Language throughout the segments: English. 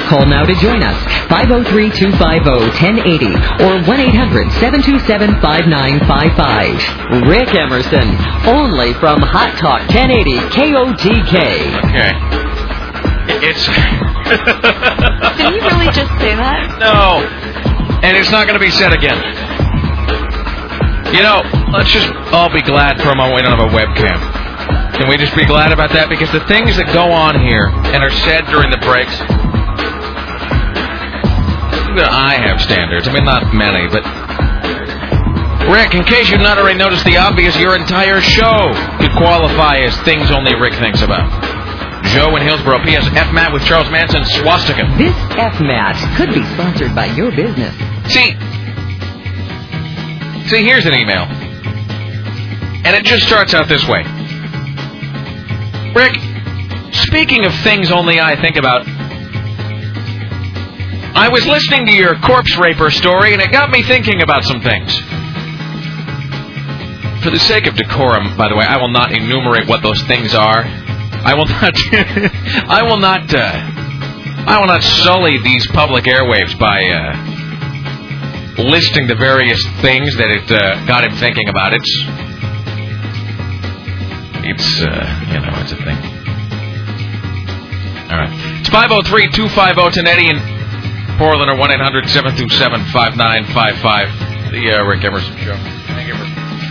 Call now to join us. 503-250-1080 or 1-800-727-5955. Rick Emerson, only from Hot Talk 1080 KOTK. Okay. It's... Did he really just say that? No. And it's not going to be said again. You know, let's just all be glad for a moment we don't have a webcam. Can we just be glad about that? Because the things that go on here and are said during the breaks, I have standards. I mean, not many, but... Rick, in case you've not already noticed the obvious, your entire show could qualify as things only Rick thinks about. Joe in Hillsborough, P.S. FMAT with Charles Manson, swastika. This FMAT could be sponsored by your business. See, here's an email. And it just starts out this way. Rick, speaking of things only I think about, I was listening to your corpse raper story, and it got me thinking about some things. For the sake of decorum, by the way, I will not enumerate what those things are. I will not sully these public airwaves by listing the various things that it got him thinking about. It's it's a thing. All right. It's 503-250-1080 in Portland or 1-800-727-5955. The Rick Emerson Show. Thank you.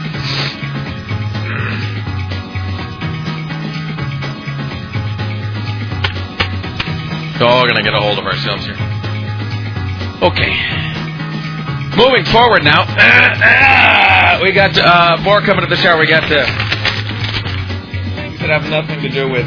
All gonna get a hold of ourselves here. Okay. Moving forward now. We got more coming to this hour. We got things that have nothing to do with.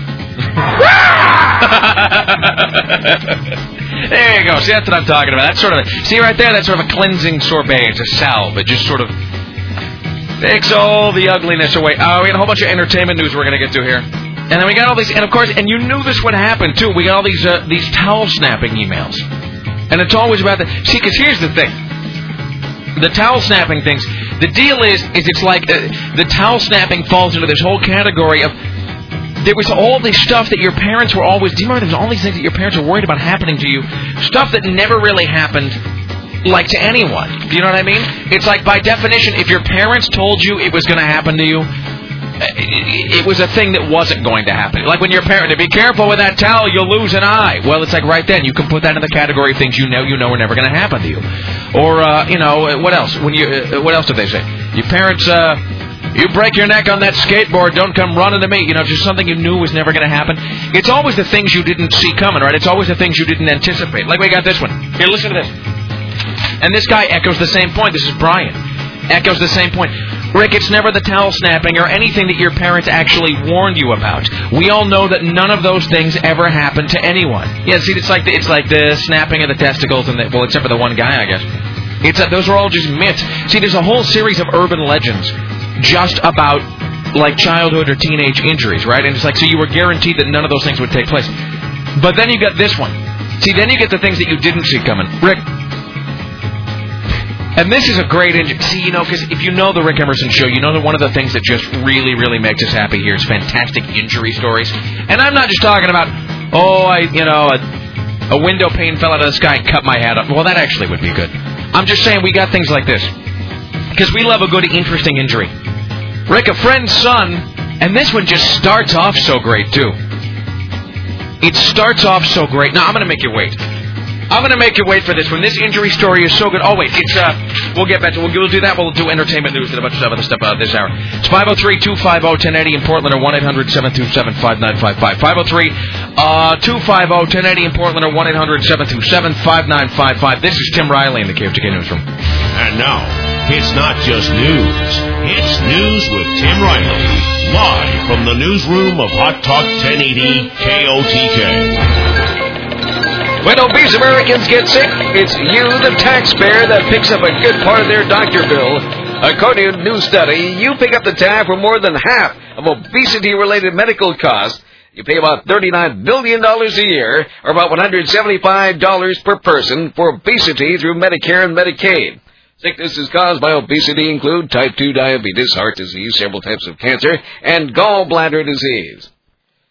There you go. See, that's what I'm talking about. That's sort of see right there. That's sort of a cleansing sorbet. It's a salve. It just sort of takes all the ugliness away. Oh, we got a whole bunch of entertainment news we're gonna get to here. And then we got all these, and of course, and you knew this would happen too. We got all these towel snapping emails, and it's always about the. See, because here's the thing: the towel snapping things. The deal is it's like the towel snapping falls into this whole category of. There was all this stuff that your parents were always. Do you remember? There was all these things that your parents were worried about happening to you. Stuff that never really happened, like to anyone. Do you know what I mean? It's like by definition, if your parents told you it was going to happen to you. It was a thing that wasn't going to happen. Like when your parent, be careful with that towel, you'll lose an eye. Well, it's like right then, you can put that in the category of things you know are never going to happen to you. Or, what else? What else did they say? Your parents, you break your neck on that skateboard, don't come running to me. Just something you knew was never going to happen. It's always the things you didn't see coming, right? It's always the things you didn't anticipate. Like we got this one. Here, listen to this. And this guy echoes the same point. This is Brian. Echoes the same point. Rick, it's never the towel snapping or anything that your parents actually warned you about. We all know that none of those things ever happened to anyone. Yeah, see, it's like the snapping of the testicles, except for the one guy, I guess. Those are all just myths. See, there's a whole series of urban legends just about, like, childhood or teenage injuries, right? And it's like, so you were guaranteed that none of those things would take place. But then you got this one. See, then you get the things that you didn't see coming. Rick... And this is a great injury. See, because if you know the Rick Emerson Show, you know that one of the things that just really, really makes us happy here is fantastic injury stories. And I'm not just talking about, a window pane fell out of the sky and cut my head up. Well, that actually would be good. I'm just saying we got things like this. Because we love a good, interesting injury. Rick, a friend's son, and this one just starts off so great, too. It starts off so great. Now, I'm going to make you wait. I'm going to make you wait for this one. This injury story is so good. Oh, wait. We'll get back to it. We'll do that. We'll do entertainment news and a bunch of other stuff out this hour. It's 503-250-1080 in Portland or 1-800-727-5955. 503-250-1080 in Portland or 1-800-727-5955. This is Tim Riley in the KFTK Newsroom. And now, it's not just news. It's News with Tim Riley. Live from the newsroom of Hot Talk 1080 KOTK. When obese Americans get sick, it's you, the taxpayer, that picks up a good part of their doctor bill. According to a new study, you pick up the tab for more than half of obesity-related medical costs. You pay about $39 billion a year, or about $175 per person, for obesity through Medicare and Medicaid. Sicknesses caused by obesity include type 2 diabetes, heart disease, several types of cancer, and gallbladder disease.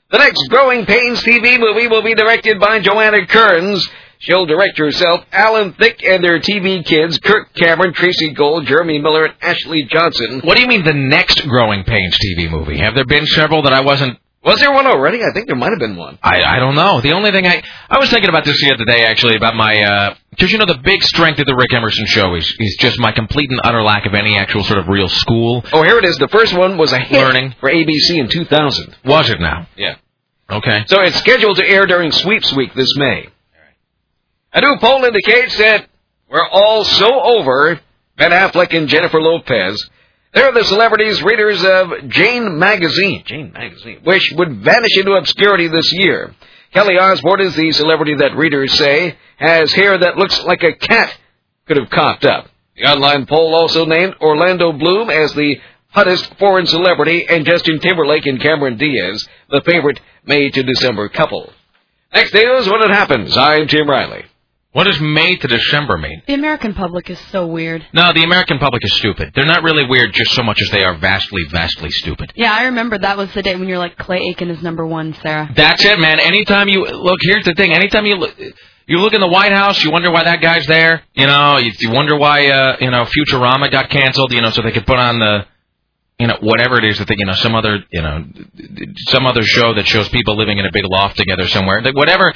The next Growing Pains TV movie will be directed by Joanna Kearns. She'll direct herself, Alan Thicke, and their TV kids, Kirk Cameron, Tracy Gold, Jeremy Miller, and Ashley Johnson. What do you mean the next Growing Pains TV movie? Have there been several that I wasn't... Was there one already? I think there might have been one. I don't know. The only thing I was thinking about this the other day, actually, about my... Because, you know, the big strength of the Rick Emerson show is just my complete and utter lack of any actual sort of real school. Oh, here it is. The first one was a hit learning for ABC in 2000. Was it now? Yeah. Okay. So it's scheduled to air during Sweeps Week this May. A new poll indicates that we're all so over Ben Affleck and Jennifer Lopez. They're the celebrities readers of Jane Magazine, which would vanish into obscurity this year. Kelly Osbourne is the celebrity that readers say has hair that looks like a cat could have coughed up. The online poll also named Orlando Bloom as the hottest foreign celebrity and Justin Timberlake and Cameron Diaz the favorite May to December couple. Next news when it happens. I'm Tim Riley. What does May to December mean? The American public is so weird. No, the American public is stupid. They're not really weird just so much as they are vastly, vastly stupid. Yeah, I remember that was the day when you're like, Clay Aiken is number one, Sarah. That's it, man. Anytime you... Look, here's the thing. Anytime you look in the White House, you wonder why that guy's there. You know, you wonder why, Futurama got canceled, so they could put on the... whatever it is that some other show that shows people living in a big loft together somewhere. Whatever,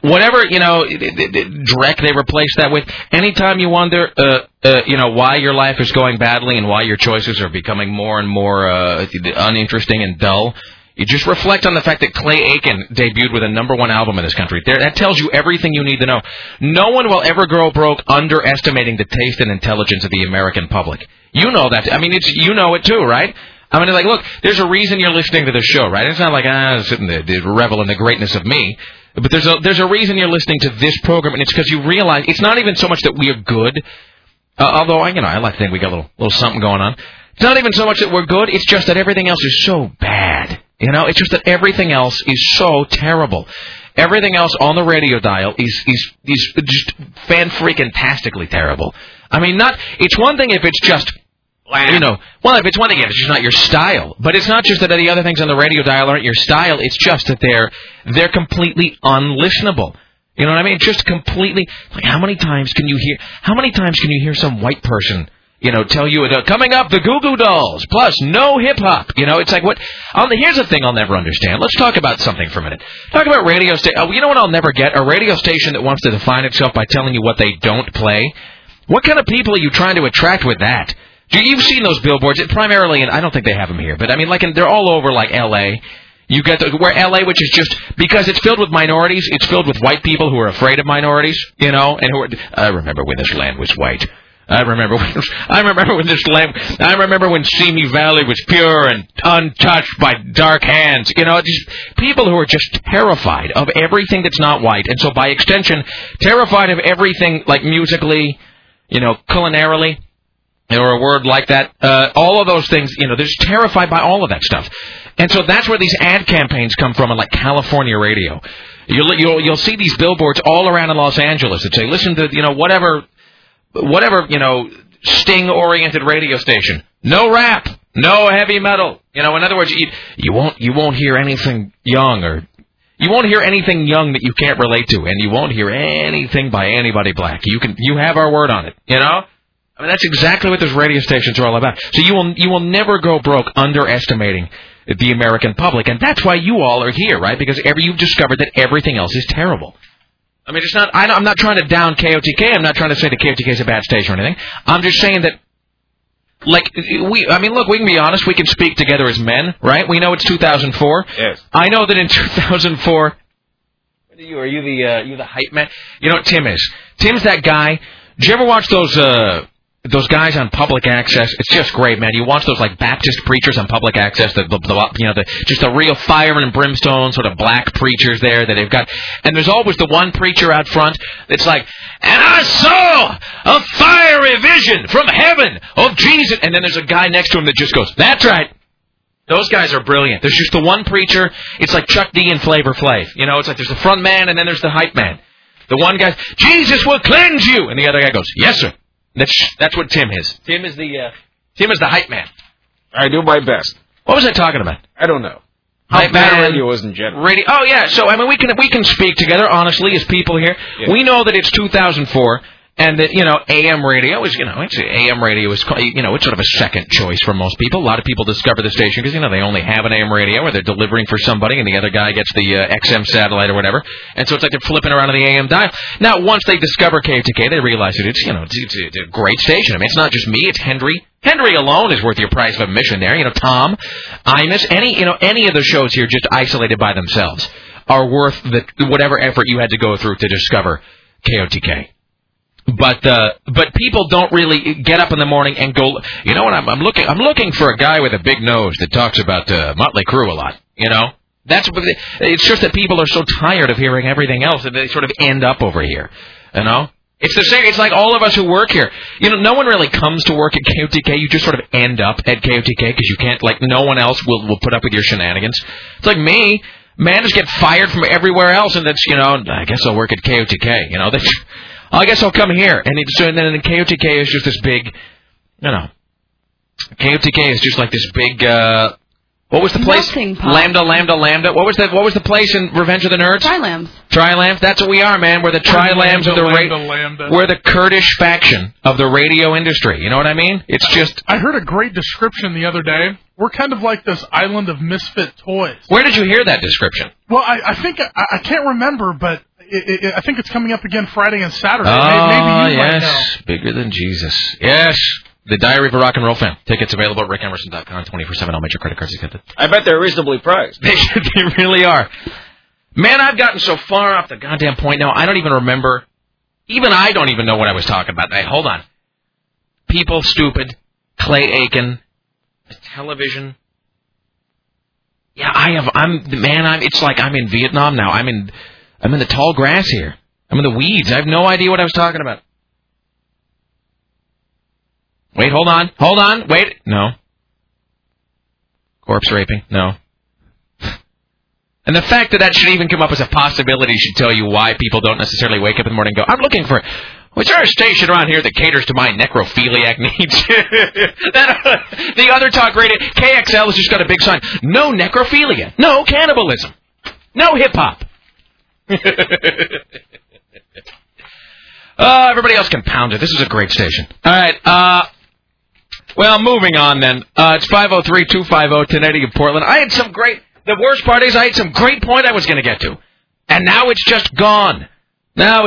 Drek they replaced that with. Anytime you wonder, why your life is going badly and why your choices are becoming more and more uninteresting and dull, you just reflect on the fact that Clay Aiken debuted with a #1 album in this country. That tells you everything you need to know. No one will ever grow broke underestimating the taste and intelligence of the American public. You know that. I mean, you know it too, right? I mean, look, there's a reason you're listening to this show, right? It's not like, sitting there, revel in the greatness of me. But there's a reason you're listening to this program, and it's because you realize it's not even so much that we are good, although, I like to think we got a little something going on. It's not even so much that we're good, it's just that everything else is so bad. It's just that everything else is so terrible. Everything else on the radio dial is just fan-freaking-tastically terrible. I mean, it's one thing if it's just, if it's one thing if it's just not your style. But it's not just that the other things on the radio dial aren't your style, it's just that they're completely unlistenable. You know what I mean? Just completely, how many times can you hear some white person tell you, coming up, the Goo Goo Dolls, plus no hip-hop. It's like, what? Here's the thing I'll never understand. Let's talk about something for a minute. Talk about radio station. You know what I'll never get? A radio station that wants to define itself by telling you what they don't play. What kind of people are you trying to attract with that? You've seen those billboards, primarily, and I don't think they have them here, but I mean, they're all over, L.A., You get where L.A., which is just because it's filled with minorities, it's filled with white people who are afraid of minorities, and who are. I remember when this land was white. I remember when Simi Valley was pure and untouched by dark hands. Just people who are just terrified of everything that's not white, and so by extension, terrified of everything musically, culinarily, or a word like that. All of those things, they're just terrified by all of that stuff. And so that's where these ad campaigns come from in California radio. You'll see these billboards all around in Los Angeles that say, listen to whatever sting-oriented radio station. No rap, no heavy metal. In other words, you won't hear anything young that you can't relate to, and you won't hear anything by anybody black. You have our word on it. I mean, that's exactly what those radio stations are all about. So you will never go broke underestimating the American public, and that's why you all are here, right? Because you've discovered that everything else is terrible. I mean, it's not. I'm not trying to down KOTK. I'm not trying to say that KOTK is a bad station or anything. I'm just saying that, we can be honest. We can speak together as men, right? We know it's 2004. Yes. I know that in 2004. Are you the hype man? You know what Tim is? Tim's that guy. Did you ever watch those guys on public access? It's just great, man. You watch those Baptist preachers on public access, just the real fire and brimstone sort of black preachers there that they've got. And there's always the one preacher out front that's like, and I saw a fiery vision from heaven of Jesus. And then there's a guy next to him that just goes, that's right. Those guys are brilliant. There's just the one preacher. It's like Chuck D and Flavor Flav. It's like there's the front man and then there's the hype man. The one guy, Jesus will cleanse you. And the other guy goes, yes, sir. That's what Tim is. Tim is the hype man. I do my best. What was I talking about? I don't know. How bad radio is in general. Radio. Oh yeah. So I mean, we can speak together honestly as people here. Yeah. We know that it's 2004. And that, AM radio is, AM radio is, it's sort of a second choice for most people. A lot of people discover the station because, they only have an AM radio or they're delivering for somebody and the other guy gets the XM satellite or whatever. And so it's like they're flipping around on the AM dial. Now, once they discover KOTK, they realize that it's a great station. I mean, it's not just me, it's Henry. Henry alone is worth your price of admission there. Tom, Imus, any of the shows here just isolated by themselves are worth whatever effort you had to go through to discover KOTK. But people don't really get up in the morning and go. I'm looking for a guy with a big nose that talks about Motley Crue a lot. That's it's just that people are so tired of hearing everything else that they sort of end up over here. It's the same. It's like all of us who work here. No one really comes to work at KOTK. You just sort of end up at KOTK because you can't. No one else will put up with your shenanigans. It's like me. Man, just get fired from everywhere else, and that's I guess I'll work at KOTK. That's. I guess I'll come here. And then the KOTK is just this big, KOTK is just like this big, what was the place? Lambda. What was the place in Revenge of the Nerds? Tri-Lambs. That's what we are, man. We're the Tri-Lambs of the radio. We're the Kurdish faction of the radio industry. You know what I mean? It's just. I heard a great description the other day. We're kind of like this island of misfit toys. Where did you hear that description? Well, I think I can't remember, but. I think it's coming up again Friday and Saturday. Oh, Maybe you yes. might know. Bigger than Jesus. Yes. The Diary of a Rock and Roll Fan. Tickets available at rickemerson.com 24/7. All major credit cards accepted. I bet they're reasonably priced. They really are. Man, I've gotten so far off the goddamn point now, I don't even remember. Even I don't even know what I was talking about. Hey, hold on. People Stupid, Clay Aiken, television. Yeah, it's like I'm in Vietnam now. I'm in the tall grass here. I'm in the weeds. I have no idea what I was talking about. Wait, hold on. Wait. No. Corpse raping? No. And the fact that should even come up as a possibility should tell you why people don't necessarily wake up in the morning and go, I'm looking for... Was there a station around here that caters to my necrophiliac needs? The other talk radio, KXL has just got a big sign. No necrophilia. No cannibalism. No hip-hop. Everybody else can pound it. This is a great station. All right. Well, moving on then. It's 503-250-1080 in Portland. The worst part is I had some great point I was going to get to. And now it's just gone. No,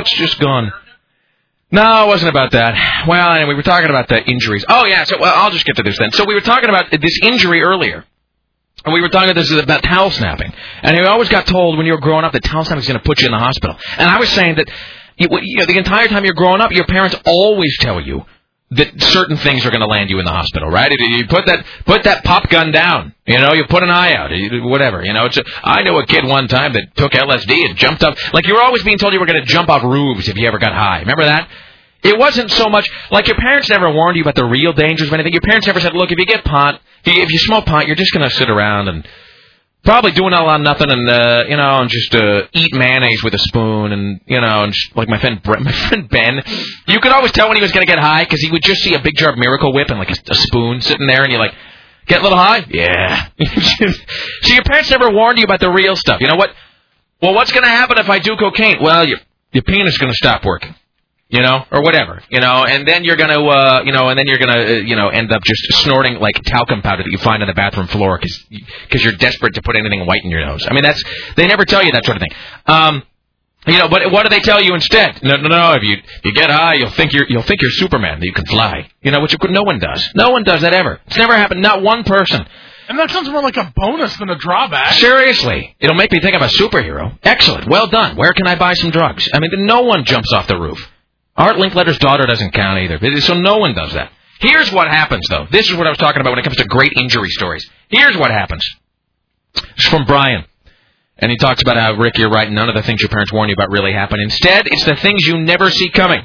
it wasn't about that. Well, anyway, we were talking about the injuries. Oh, yeah. So, I'll just get to this then. So we were talking about this injury earlier. And we were talking about towel snapping. And you always got told when you were growing up that towel snapping is going to put you in the hospital. And I was saying that the entire time you're growing up, your parents always tell you that certain things are going to land you in the hospital, right? You put that pop gun down. You put an eye out. Whatever. I know a kid one time that took LSD and jumped up. Like you were always being told you were going to jump off roofs if you ever got high. Remember that? It wasn't so much like your parents never warned you about the real dangers of anything. Your parents never said, look, if you get pot, if you smoke pot, you're just going to sit around and probably doing a lot of nothing and, and just eat mayonnaise with a spoon and, and just, like my friend Ben, you could always tell when he was going to get high because he would just see a big jar of Miracle Whip and like a spoon sitting there and you're like, get a little high? Yeah. So your parents never warned you about the real stuff. You know what? Well, what's going to happen if I do cocaine? Well, your penis is going to stop working. Or whatever, and then you're gonna, end up just snorting like talcum powder that you find on the bathroom floor because you're desperate to put anything white in your nose. I mean, they never tell you that sort of thing. But what do they tell you instead? No. If you get high, you'll think you're Superman, that you can fly. Which no one does. No one does that ever. It's never happened. Not one person. And that sounds more like a bonus than a drawback. Seriously. It'll make me think I'm a superhero. Excellent. Well done. Where can I buy some drugs? I mean, no one jumps off the roof. Art Linkletter's daughter doesn't count either. So no one does that. Here's what happens, though. This is what I was talking about when it comes to great injury stories. Here's what happens. It's from Brian. And he talks about how, Rick, you're right, none of the things your parents warn you about really happen. Instead, it's the things you never see coming.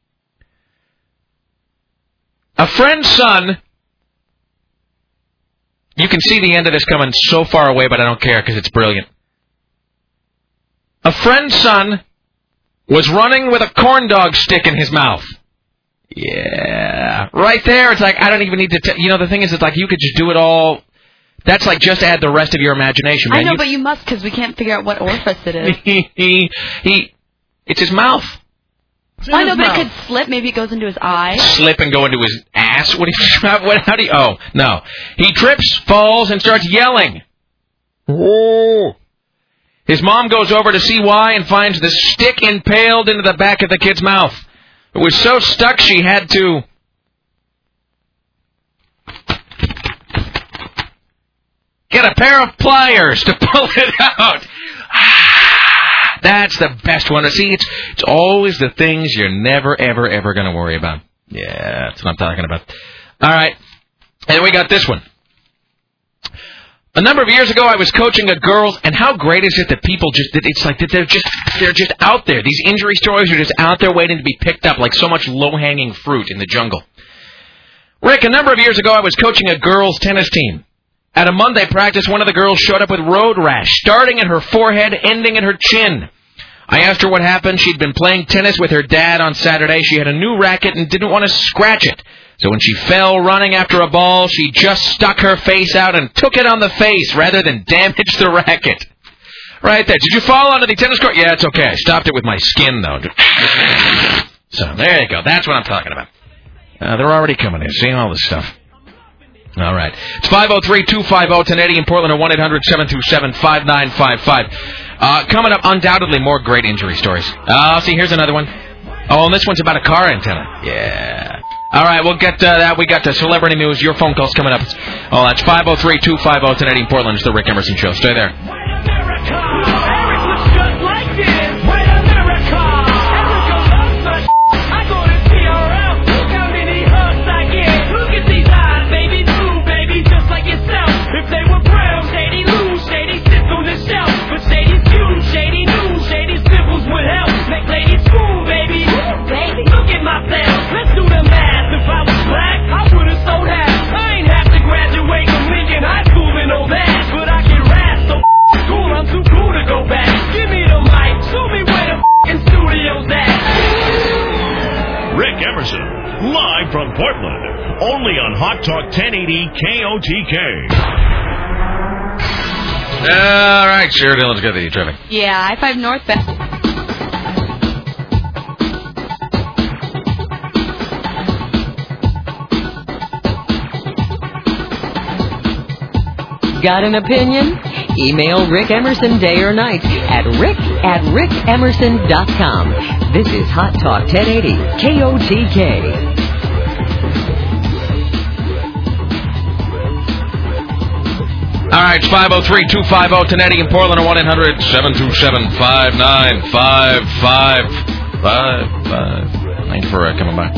A friend's son... You can see the end of this coming so far away, but I don't care because it's brilliant. A friend's son... was running with a corn dog stick in his mouth. Yeah. Right there, it's like, I don't even need to the thing is, it's like you could just do it all That's like just add the rest of your imagination, man. I know, but you must because we can't figure out what orifice it is. It's his mouth. I know, but it could slip. Maybe it goes into his eye. Slip and go into his ass? What do you... How do you... Oh, no. He trips, falls, and starts yelling. Oh. His mom goes over to see why and finds the stick impaled into the back of the kid's mouth. It was so stuck she had to... get a pair of pliers to pull it out. That's the best one. See, it's always the things you're never, ever, ever going to worry about. Yeah, that's what I'm talking about. All right. And we got this one. A number of years ago, I was coaching a girls, and how great is it that people it's like that they're just out there. These injury stories are just out there waiting to be picked up like so much low-hanging fruit in the jungle. Rick, a number of years ago, I was coaching a girls' tennis team. At a Monday practice, one of the girls showed up with road rash, starting at her forehead, ending at her chin. I asked her what happened. She'd been playing tennis with her dad on Saturday. She had a new racket and didn't want to scratch it. So when she fell running after a ball, she just stuck her face out and took it on the face rather than damage the racket. Right there. Did you fall onto the tennis court? Yeah, it's okay. I stopped it with my skin, though. So there you go. That's what I'm talking about. They're already coming in. Seeing all this stuff. All right. It's 503-250-1080 in Portland, or 1-800-727-5955. Coming up, undoubtedly, more great injury stories. See, here's another one. Oh, and this one's about a car antenna. Yeah. All right, we'll get that. We got the celebrity news. Your phone call's coming up. Oh, that's 503-250-1080 in Portland. It's the Rick Emerson Show. Stay there. Live from Portland, only on Hot Talk 1080 KOTK. All right, sure, let's get the traffic. Yeah, I-5 northbound. Got an opinion? Email Rick Emerson day or night at rick@rickemerson.com. This is Hot Talk 1080 KOTK. All right, it's 503-250-1080 in Portland, or 1-800-727-5955. Thanks for coming by.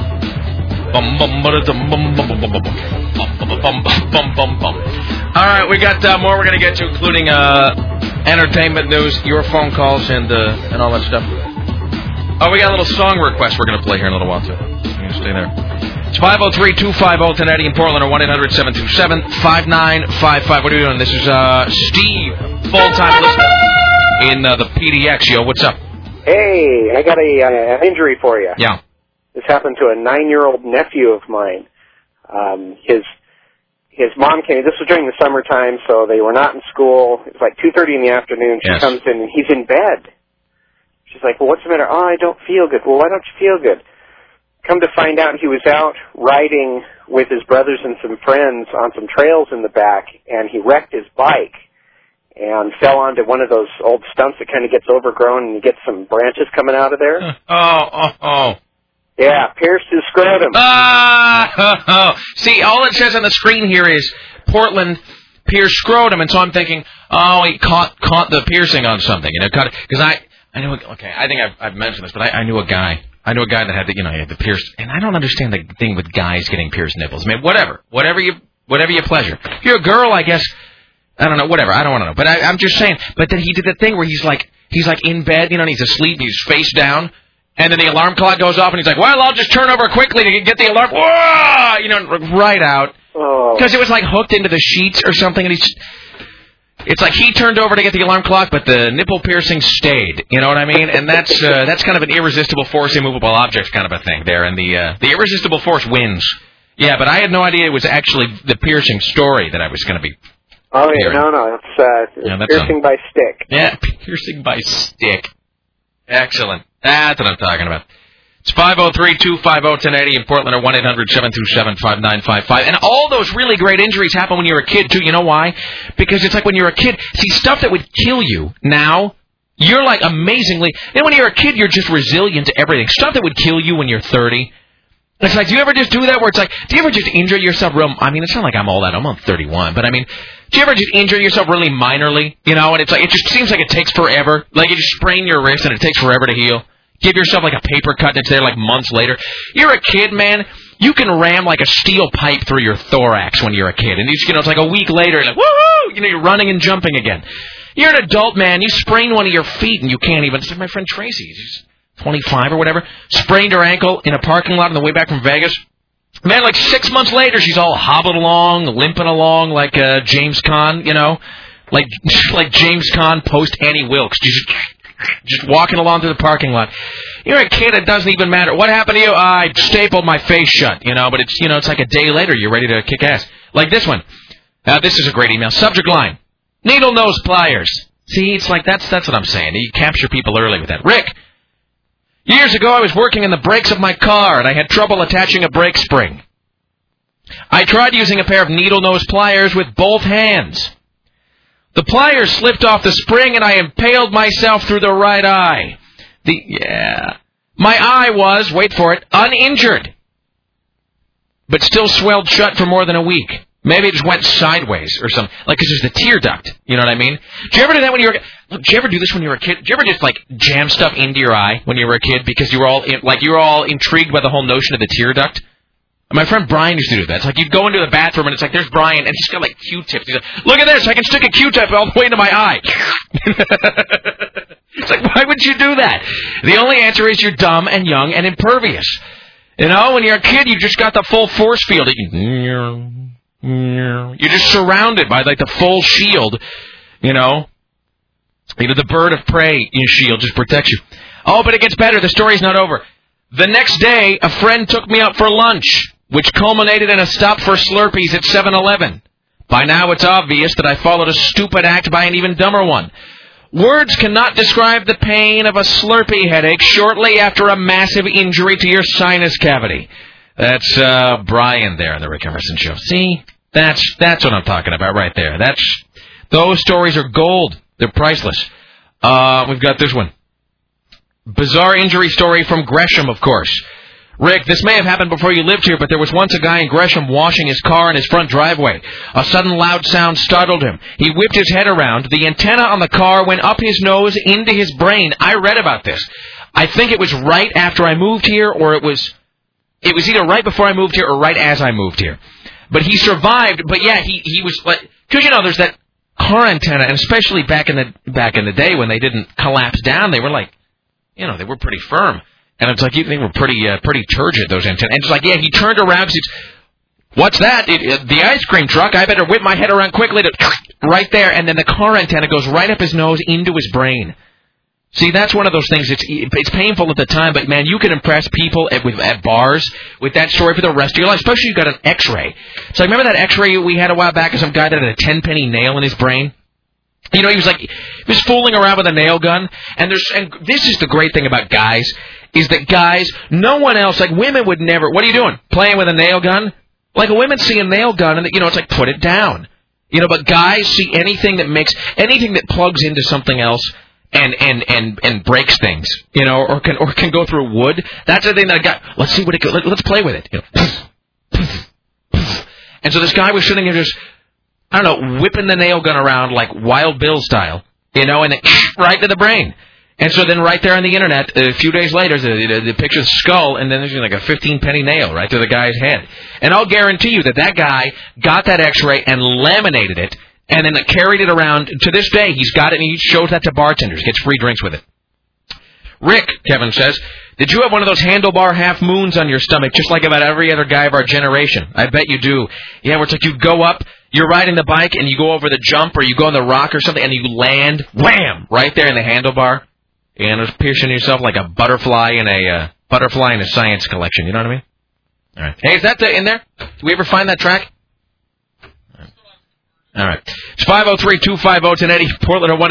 All right, we got more we're going to get to, including entertainment news, your phone calls, and all that stuff. Oh, we got a little song request we're going to play here in a little while, too. You can stay there. It's 503-250-1080 in Portland, or 1-800-727-5955. What are you doing? This is Steve, full-time listener in the PDX. Yo, what's up? Hey, I got an injury for you. Yeah. This happened to a 9-year-old nephew of mine. His mom came. This was during the summertime, so they were not in school. It was like 2:30 in the afternoon. She comes in, and he's in bed. She's like, well, what's the matter? Oh, I don't feel good. Well, why don't you feel good? Come to find out, he was out riding with his brothers and some friends on some trails in the back, and he wrecked his bike and fell onto one of those old stumps that kind of gets overgrown, and you get some branches coming out of there. Oh. Yeah, pierced his scrotum. See, all it says on the screen here is Portland pierced scrotum, and so I'm thinking, oh, he caught the piercing on something, because I knew. Okay, I think I've mentioned this, but I knew a guy. I knew a guy that had he had the pierced, and I don't understand the thing with guys getting pierced nipples. I mean, whatever your pleasure. If you're a girl, I guess, I don't know, whatever. I don't want to know, but I'm just saying. But then he did the thing where he's like in bed, and he's asleep, he's face down. And then the alarm clock goes off, and he's like, well, I'll just turn over quickly to get the alarm. Whoa! Right out. Because it was like hooked into the sheets or something. And it's like he turned over to get the alarm clock, but the nipple piercing stayed. You know what I mean? And that's kind of an irresistible force, immovable object kind of a thing there. And the irresistible force wins. Yeah, but I had no idea it was actually the piercing story that I was going to be Oh, yeah, no. It's piercing by stick. Yeah, piercing by stick. Excellent. That's what I'm talking about. It's 503-250-1080 in Portland or 1-800-727-5955. And all those really great injuries happen when you're a kid, too. You know why? Because it's like when you're a kid, see, stuff that would kill you now, you're like amazingly... And when you're a kid, you're just resilient to everything. Stuff that would kill you when you're 30... It's like, do you ever just do that where it's like, do you ever just injure yourself real... I mean, it's not like I'm all that. I'm on 31. But, I mean, do you ever just injure yourself really minorly? You know, and it's like, it just seems like it takes forever. Like, you just sprain your wrist and it takes forever to heal. Give yourself like a paper cut and it's there like months later. You're a kid, man. You can ram like a steel pipe through your thorax when you're a kid. And it's like a week later, like, woohoo! You know, you're running and jumping again. You're an adult, man. You sprain one of your feet and you can't even... It's like my friend Tracy. She's 25 or whatever. Sprained her ankle in a parking lot on the way back from Vegas. Man, like 6 months later, she's all hobbled along, limping along like James Caan, you know? Like James Caan post Annie Wilkes. Just walking along through the parking lot. You're a kid, it doesn't even matter. What happened to you? I stapled my face shut, you know, but it's, you know, it's like a day later, you're ready to kick ass. Like this one. This is a great email. Subject line. Needle nose pliers. See, it's like, that's what I'm saying. You capture people early with that. Rick, years ago I was working in the brakes of my car and I had trouble attaching a brake spring. I tried using a pair of needle nose pliers with both hands. The pliers slipped off the spring and I impaled myself through the right eye. My eye was, wait for it, uninjured. But still swelled shut for more than a week. Maybe it just went sideways or something. Like, because there's the tear duct. You know what I mean? Do you ever do that when you were... Look, did you ever do this when you were a kid? Did you ever just, like, jam stuff into your eye when you were a kid because you were all intrigued by the whole notion of the tear duct? My friend Brian used to do that. It's like you'd go into the bathroom and it's like, there's Brian, and he's got like Q-tips. He's like, look at this, I can stick a Q-tip all the way into my eye. It's like, why would you do that? The only answer is you're dumb and young and impervious. You know, when you're a kid, you just got the full force field. You're just surrounded by like the full shield, you know. The bird of prey shield just protects you. Oh, but it gets better. The story's not over. The next day, a friend took me out for lunch, which culminated in a stop for Slurpees at 7-Eleven. By now, it's obvious that I followed a stupid act by an even dumber one. Words cannot describe the pain of a Slurpee headache shortly after a massive injury to your sinus cavity. That's Brian there on the Rick Emerson Show. See? That's what I'm talking about right there. Those stories are gold. They're priceless. We've got this one. Bizarre injury story from Gresham, of course. Rick, this may have happened before you lived here, but there was once a guy in Gresham washing his car in his front driveway. A sudden loud sound startled him. He whipped his head around. The antenna on the car went up his nose into his brain. I read about this. I think it was right after I moved here, or it was either right before I moved here or right as I moved here. But he survived. But yeah, he was like, because you know, there's that car antenna, and especially back in the day when they didn't collapse down, they were like, you know, they were pretty firm. And it's like, they were pretty turgid, those antennas. And it's like, yeah, he turned around, what's that? The ice cream truck. I better whip my head around quickly to right there. And then the car antenna goes right up his nose into his brain. See, that's one of those things. It's painful at the time, but, man, you can impress people at bars with that story for the rest of your life, especially if you got an X-ray. So remember that X-ray we had a while back of some guy that had a 10-penny nail in his brain? You know, he was fooling around with a nail gun, and this is the great thing about guys, is that guys, no one else, like women would never, what are you doing? Playing with a nail gun? Like a women see a nail gun, and, you know, it's like, put it down. You know, but guys see anything that plugs into something else and breaks things, you know, or can go through wood. That's the thing that a guy, let's see what it goes, let's play with it. You know, and so this guy was sitting there just, I don't know, whipping the nail gun around like Wild Bill style, you know, and then right to the brain. And so then right there on the internet, a few days later, the picture of the skull, and then there's like a 15-penny nail right to the guy's head. And I'll guarantee you that guy got that X-ray and laminated it, and then carried it around. To this day, he's got it, and he shows that to bartenders, gets free drinks with it. Rick, Kevin says, did you have one of those handlebar half moons on your stomach, just like about every other guy of our generation? I bet you do. Yeah, where it's like you go up, you're riding the bike, and you go over the jump, or you go on the rock or something, and you land, wham, right there in the handlebar. And it's piercing yourself like a butterfly in a science collection. You know what I mean? All right. Hey, is that in there? Did we ever find that track? All right. It's 503-250-1080. Portland at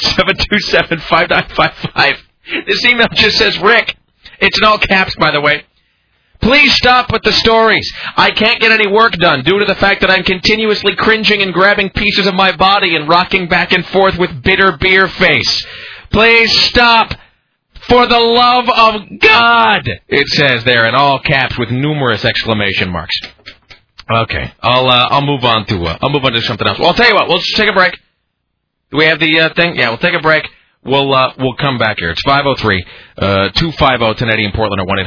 1-800-727-5955. This email just says, Rick. It's in all caps, by the way. Please stop with the stories. I can't get any work done due to the fact that I'm continuously cringing and grabbing pieces of my body and rocking back and forth with bitter beer face. Please stop. For the love of God, it says there in all caps with numerous exclamation marks. Okay, I'll move on to something else. Well, I'll tell you what. We'll just take a break. Do we have the thing? Yeah, we'll take a break. We'll come back here. It's 503-250-1080 in Portland or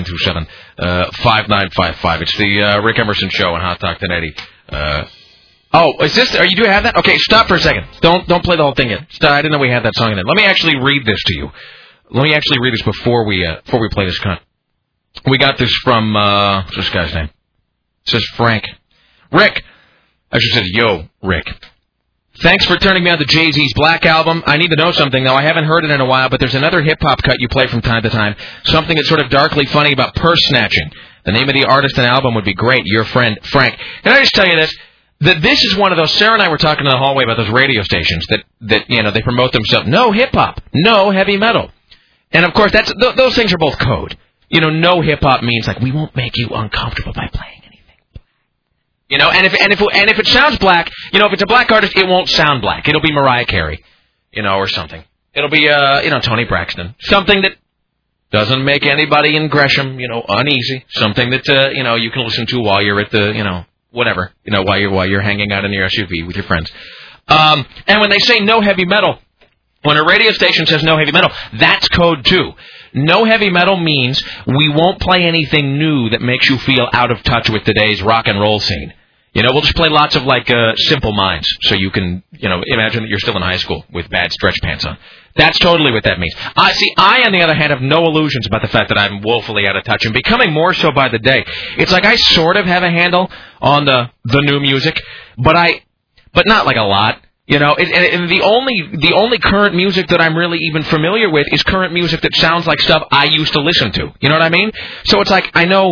1-800-727-5955. It's the Rick Emerson Show on Hot Talk 1080. Is this? Do you have that? Okay, stop for a second. Don't play the whole thing yet. Stop. I didn't know we had that song in it. Let me actually read this to you. Let me actually read this before we play this cut. We got this from what's this guy's name? It says Frank. Rick. Actually says, yo, Rick. Thanks for turning me on to Jay-Z's Black Album. I need to know something, though. I haven't heard it in a while, but there's another hip-hop cut you play from time to time. Something that's sort of darkly funny about purse snatching. The name of the artist and album would be great. Your friend, Frank. Can I just tell you this? That this is one of those, Sarah and I were talking in the hallway about those radio stations that they promote themselves. No hip-hop. No heavy metal. And, of course, those things are both code. No hip-hop means, like, we won't make you uncomfortable by playing. And if it sounds black, if it's a black artist, it won't sound black. It'll be Mariah Carey, or something. It'll be, Tony Braxton. Something that doesn't make anybody in Gresham, uneasy. Something that, you can listen to while you're at the, whatever, while you're hanging out in your SUV with your friends. And when they say no heavy metal, when a radio station says no heavy metal, that's code too. No heavy metal means we won't play anything new that makes you feel out of touch with today's rock and roll scene. We'll just play lots of, Simple Minds, so you can, imagine that you're still in high school with bad stretch pants on. That's totally what that means. I, on the other hand, have no illusions about the fact that I'm woefully out of touch and becoming more so by the day. It's like I sort of have a handle on the new music, but not like a lot. And the only current music that I'm really even familiar with is current music that sounds like stuff I used to listen to. You know what I mean? So it's like I know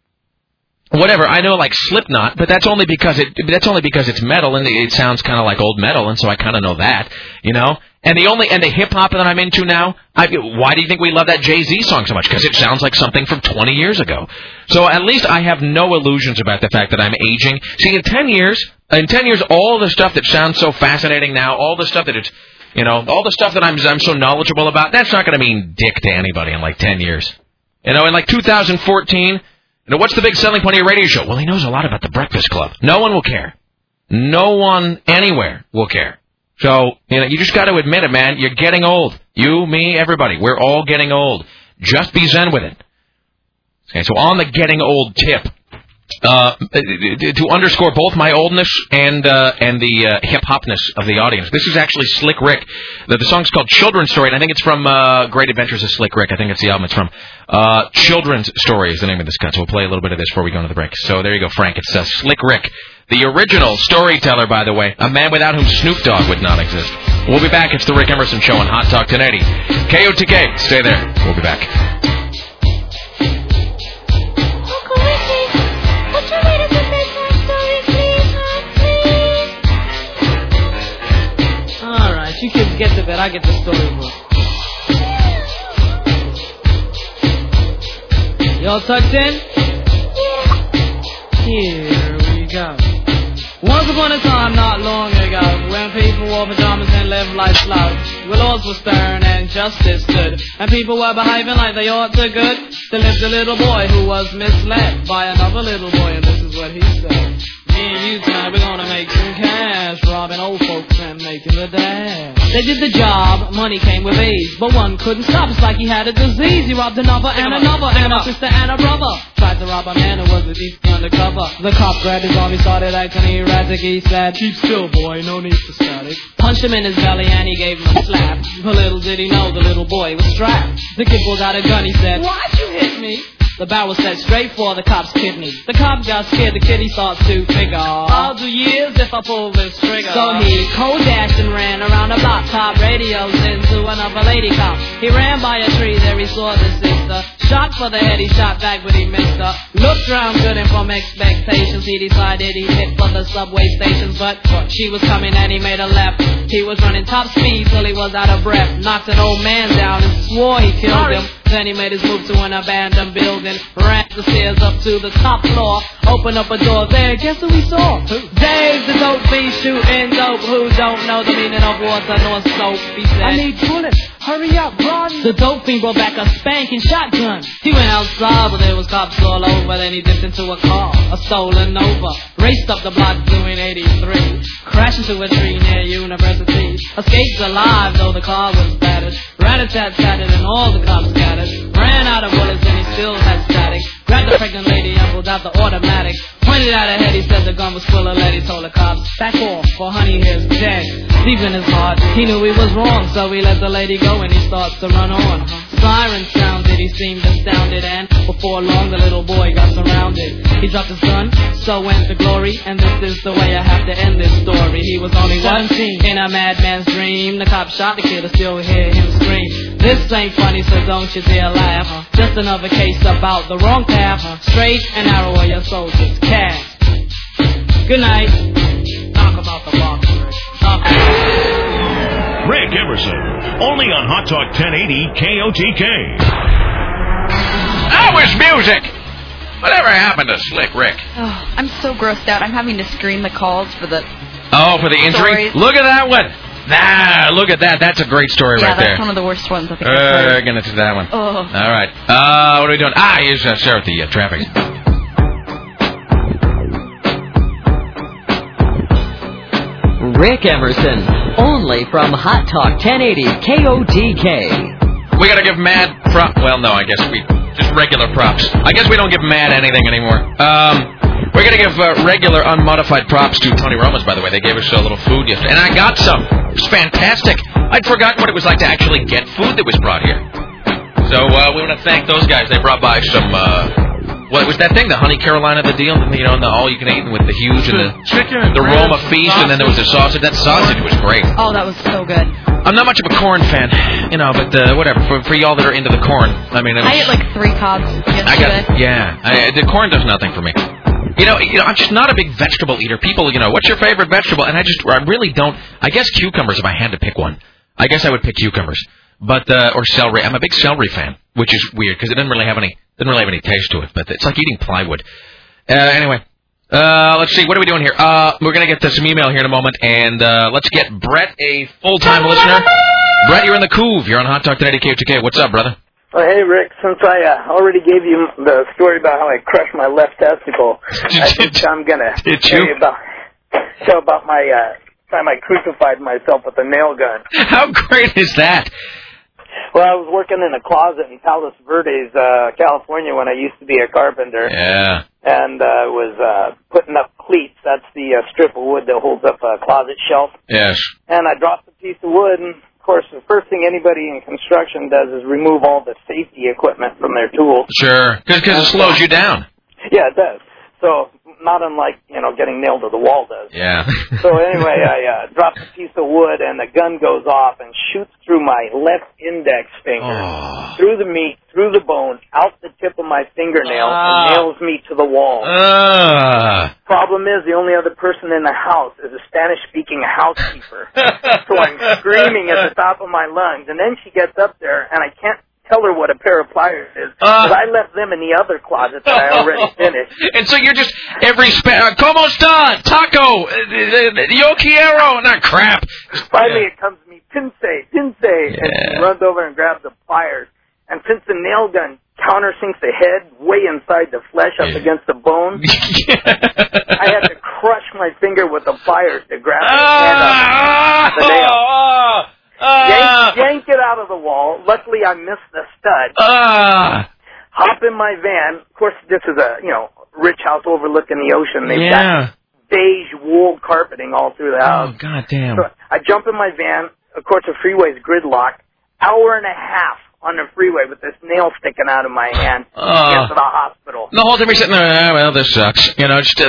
like Slipknot, but that's only because it's metal and it sounds kind of like old metal, and so I kind of know that, And the hip hop that I'm into now, why do you think we love that Jay-Z song so much? Because it sounds like something from 20 years ago. So at least I have no illusions about the fact that I'm aging. See, in 10 years, all the stuff that sounds so fascinating now, all the stuff that it's, all the stuff that I'm so knowledgeable about, that's not going to mean dick to anybody in 10 years. In 2014, what's the big selling point of your radio show? Well, he knows a lot about the Breakfast Club. No one will care. No one anywhere will care. So, you just got to admit it, man. You're getting old. You, me, everybody. We're all getting old. Just be zen with it. Okay, so on the getting old tip, to underscore both my oldness and the hip-hopness of the audience, this is actually Slick Rick. The song's called Children's Story, and I think it's from Great Adventures of Slick Rick. I think it's the album it's from. Children's Story is the name of this cut, so we'll play a little bit of this before we go into the break. So there you go, Frank. It's Slick Rick. The original storyteller, by the way, a man without whom Snoop Dogg would not exist. We'll be back. It's the Rick Emerson Show on Hot Talk 1080. KOTK. Stay there. We'll be back. Uncle Ricky, would you read us a bedtime story, please, All right, you kids get to bed. I get the storybook. Y'all tucked in? Here we go. Once upon a time, not long ago, when people wore pajamas and lived life slow, the laws were stern and justice stood, and people were behaving like they ought to good. There lived a little boy who was misled by another little boy, and this is what he said. Me and you tonight, we're gonna make some cash, robbing old folks and making the dash. They did the job, money came with ease, but one couldn't stop, it's like he had a disease. He robbed another and another, and a sister and a brother. Tried to rob a man who was a thief undercover. The cop grabbed his arm, he started acting erratic. He said, keep still, boy, no need for static. Punched him in his belly and he gave him a slap. But little did he know the little boy was strapped. The kid pulled out a gun, he said, why'd you hit me? The barrel was set straight for the cop's kidney. The cop got scared, the kid he thought to figure, I'll do years if I pull this trigger. So he cold dashed and ran around the block, top radios into another lady cop. He ran by a tree, there he saw the sister. Shot for the head, he shot back, but he missed her. Looked round good and from expectations, he decided he'd hit for the subway stations. But she was coming and he made a left. He was running top speed till he was out of breath. Knocked an old man down and swore he killed him. Then he made his move to an abandoned building. Ran the stairs up to the top floor. Opened up a door there, guess who he saw? Dave, the dope fiend shooting dope. Who don't know the meaning of water nor soap? He said, I need bullets, hurry up, run. The dope fiend brought back a spanking shotgun. He went outside, but there was cops all over. Then he dipped into a car, a stolen Nova. Raced up the block doing 83. Crashed into a tree near University. Escaped alive, though the car was battered. Rat-a-tat-tatted and all the cops scattered. Ran out of bullets and he still had static. Grabbed the pregnant lady and pulled out the automatic. Pointed at her head, he said the gun was full of lead. He told the cops, back off, for honey here's dead. Deep in his heart, he knew he was wrong, so he let the lady go and he starts to run on. Siren sounded, he seemed astounded, and before long the little boy got surrounded. He dropped his gun, so went the glory, and this is the way I have to end this story. He was only 17 in a madman's dream. The cop shot the kid, I still hear him scream. This ain't funny, so don't you dare laugh. Just another case about the wrong path. Straight and narrow are your soldiers. Cast. Good night. Knock him out the box, Rick. Rick Emerson, only on Hot Talk 1080 KOTK. That was music. Whatever happened to Slick Rick? Oh, I'm so grossed out. I'm having to screen the calls for the... Oh, for the injury? Stories. Look at that one. Nah, look at that. That's a great story right there. Yeah, that's one of the worst ones I think I've heard. Gonna do that one. Oh. All right. What are we doing? Here's Sarah at the traffic. Rick Emerson, only from Hot Talk 1080 KOTK. We gotta give Mad prop. Well, no, I guess we just regular props. I guess we don't give Mad anything anymore. We're gonna give regular unmodified props to Tony Roma's. By the way, they gave us a little food yesterday, and I got some. It was fantastic. I'd forgotten what it was like to actually get food that was brought here. So we want to thank those guys. They brought by some. What was that thing? The Honey Carolina, the deal, you know, and the all you can eat with the huge and the chicken, the Roma feast, sausage. And then there was the sausage. That sausage was great. Oh, that was so good. I'm not much of a corn fan, you know, but whatever. For y'all that are into the corn, I mean, I ate like 3 cobs yesterday. The corn does nothing for me. You know, I'm just not a big vegetable eater. People, you know, what's your favorite vegetable? And I really don't. I guess cucumbers. If I had to pick one, I guess I would pick cucumbers. But or celery. I'm a big celery fan, which is weird because it didn't really have any taste to it. But it's like eating plywood. Anyway, let's see. What are we doing here? We're gonna get to some email here in a moment, and let's get Brett, a full-time listener. Brett, you're in the Couve. You're on Hot Talk 1080 KOTK. What's up, brother? Hey, Rick, since I already gave you the story about how I crushed my left testicle, I think I'm going to tell you about my time I crucified myself with a nail gun. How great is that? Well, I was working in a closet in Palos Verdes, California, when I used to be a carpenter. Yeah. And was putting up cleats. That's the strip of wood that holds up a closet shelf. Yes. And I dropped a piece of wood, and of course, the first thing anybody in construction does is remove all the safety equipment from their tools. Sure, because it slows you down. Yeah, it does. So, not unlike, you know, getting nailed to the wall does. Yeah. So anyway, I dropped a piece of wood, and the gun goes off and shoots through my left index finger, through the meat, through the bone, out the tip of my fingernail, and nails me to the wall. Problem is, the only other person in the house is a Spanish-speaking housekeeper. So I'm screaming at the top of my lungs, and then she gets up there, and I can't tell her what a pair of pliers is, because I left them in the other closet that I already finished. And so you're just every como está, taco, yo quiero, not crap. Finally it comes to me, pince, and she runs over and grabs the pliers. And since the nail gun countersinks the head way inside the flesh up against the bone, I had to crush my finger with the pliers to grab the hand up the nail. Yank it out of the wall. Luckily, I missed the stud. Hop in my van. Of course, this is a rich house overlooking the ocean. They've got beige wool carpeting all through the house. Oh, goddamn! So I jump in my van. Of course, the freeway's gridlocked. Hour and a half on the freeway with this nail sticking out of my hand to get to the hospital. The whole time you're sitting there, well, this sucks. You know, just,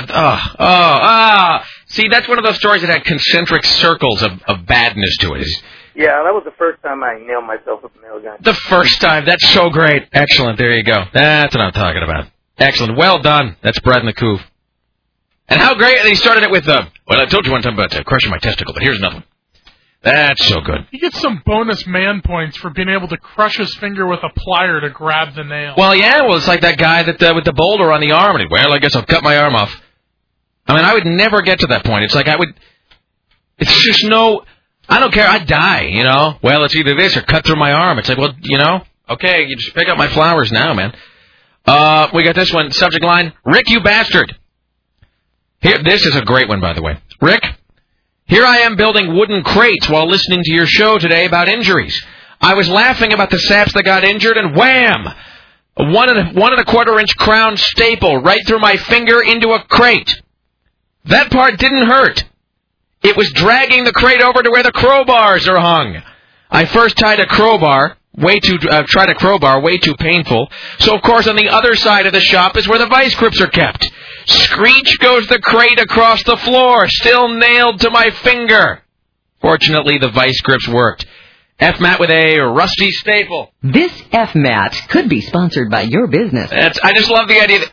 See, that's one of those stories that had concentric circles of badness to it. Yeah, that was the first time I nailed myself with a nail gun. The first time. That's so great. Excellent. There you go. That's what I'm talking about. Excellent. Well done. That's Brad in the Couve. And how great. And he started it with, well, I told you one time about crushing my testicle, but here's another one. That's so good. He gets some bonus man points for being able to crush his finger with a plier to grab the nail. Well, yeah. Well, it's like that guy that with the boulder on the arm. And well, I guess I'll cut my arm off. I mean, I would never get to that point. It's like it's just no... I don't care. I'd die, you know. Well, it's either this or cut through my arm. It's like, well, you know, okay, you just pick up my flowers now, man. We got this one. Subject line, Rick, you bastard. Here, this is a great one, by the way. Rick, here I am building wooden crates while listening to your show today about injuries. I was laughing about the saps that got injured, and wham! A 1.25 inch crown staple right through my finger into a crate. That part didn't hurt. It was dragging the crate over to where the crowbars are hung. I first tried a crowbar, way too painful. So, of course, on the other side of the shop is where the vice grips are kept. Screech goes the crate across the floor, still nailed to my finger. Fortunately, the vice grips worked. F-Mat with a rusty staple. This F-Mat could be sponsored by your business. I just love the idea that...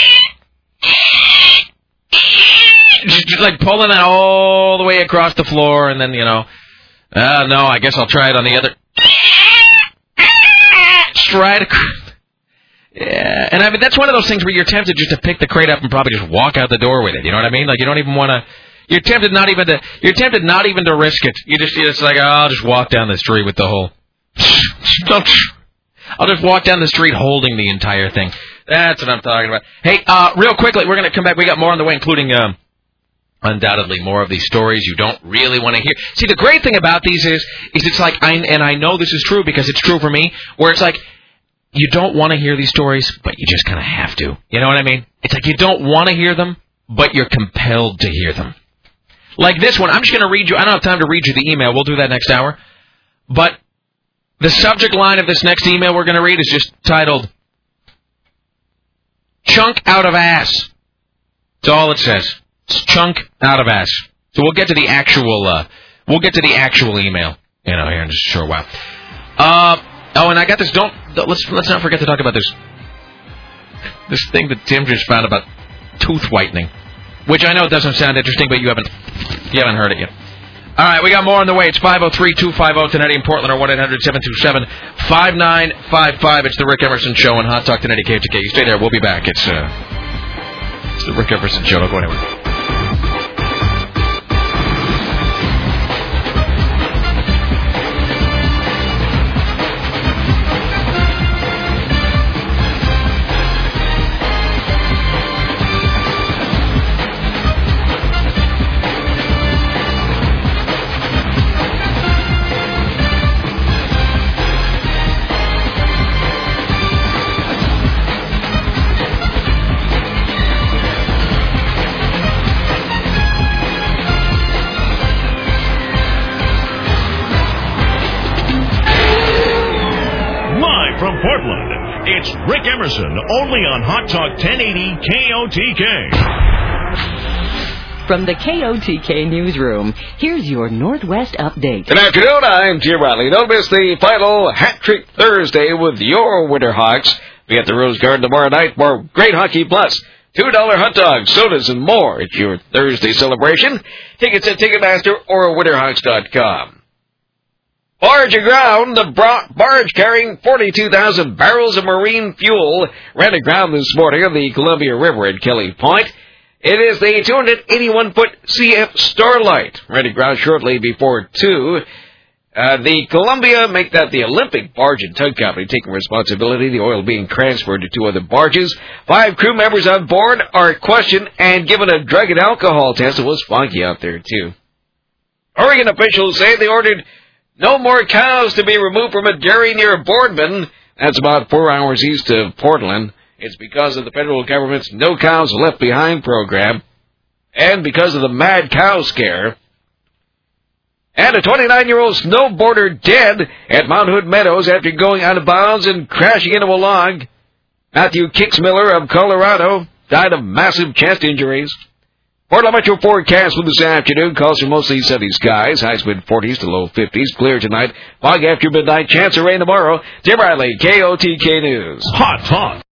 Just like pulling that all the way across the floor, and then, you know, no, I guess I'll try it on the other. Stride. Yeah, and I mean, that's one of those things where you're tempted just to pick the crate up and probably just walk out the door with it. You know what I mean? Like, you don't even want to. You're tempted not even to risk it. You're just like, oh, I'll just walk down the street with the whole. I'll just walk down the street holding the entire thing. That's what I'm talking about. Hey, real quickly, we're going to come back. We got more on the way, including. Undoubtedly more of these stories you don't really want to hear. See, the great thing about these is it's like, I know this is true because it's true for me, where it's like, you don't want to hear these stories, but you just kind of have to. You know what I mean? It's like you don't want to hear them, but you're compelled to hear them. Like this one, I'm just going to read you, I don't have time to read you the email, we'll do that next hour. But the subject line of this next email we're going to read is just titled, Chunk Out of Ass. That's all it says. Chunk out of ass. So we'll get to the actual email, you know, here in just a short while. And I got this. Let's not forget to talk about this thing that Tim just found about tooth whitening, which I know doesn't sound interesting, but you haven't heard it yet. All right, we got more on the way. It's 503-250-1080 in Portland or 1-800-727-5955. It's the Rick Emerson Show on Hot Talk 1080 KTK. You stay there. We'll be back. It's the Rick Emerson Show. Don't go anywhere. It's Rick Emerson, only on Hot Talk 1080 KOTK. From the KOTK newsroom, here's your Northwest update. Good afternoon, I'm Jim Riley. Don't miss the final Hat Trick Thursday with your Winterhawks. Be at the Rose Garden tomorrow night for Great Hockey Plus. $2 hot dogs, sodas, and more. It's your Thursday celebration. Tickets at Ticketmaster or Winterhawks.com. Barge aground, the barge carrying 42,000 barrels of marine fuel ran aground this morning on the Columbia River at Kelly Point. It is the 281-foot CF Starlight, ran aground shortly before 2. The Columbia make that the Olympic Barge and Tug Company taking responsibility, the oil being transferred to 2 other barges. 5 crew members on board are questioned and given a drug and alcohol test. It was funky out there, too. Oregon officials say they ordered no more cows to be removed from a dairy near Boardman. That's about 4 hours east of Portland. It's because of the federal government's No Cows Left Behind program and because of the mad cow scare. And a 29-year-old snowboarder dead at Mount Hood Meadows after going out of bounds and crashing into a log. Matthew Kixmiller of Colorado died of massive chest injuries. Portland Metro forecast for this afternoon calls for mostly sunny skies. Highs mid-40s to low 50s. Clear tonight. Fog after midnight. Chance of rain tomorrow. Tim Riley, KOTK News. Hot Talk.